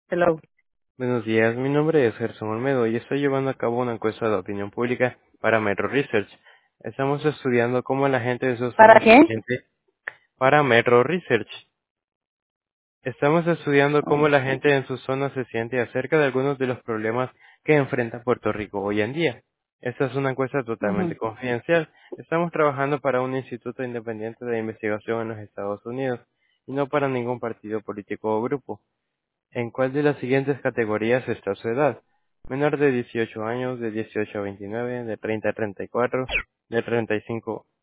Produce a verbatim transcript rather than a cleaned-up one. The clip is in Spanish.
Hello. Buenos días, mi nombre es Gerson Olmedo y estoy llevando a cabo una encuesta de opinión pública para Metro Research. Estamos estudiando cómo la gente de su ¿Para zona se qué? siente para Metro Research. Estamos estudiando cómo la gente en su zona se siente acerca de algunos de los problemas que enfrenta Puerto Rico hoy en día. Esta es una encuesta totalmente Ujú. confidencial. Estamos trabajando para un instituto independiente de investigación en los Estados Unidos y no para ningún partido político o grupo. ¿En cuál de las siguientes categorías está su edad? Menor de dieciocho años, de dieciocho a veintinueve, de treinta a treinta y cuatro, de treinta y cinco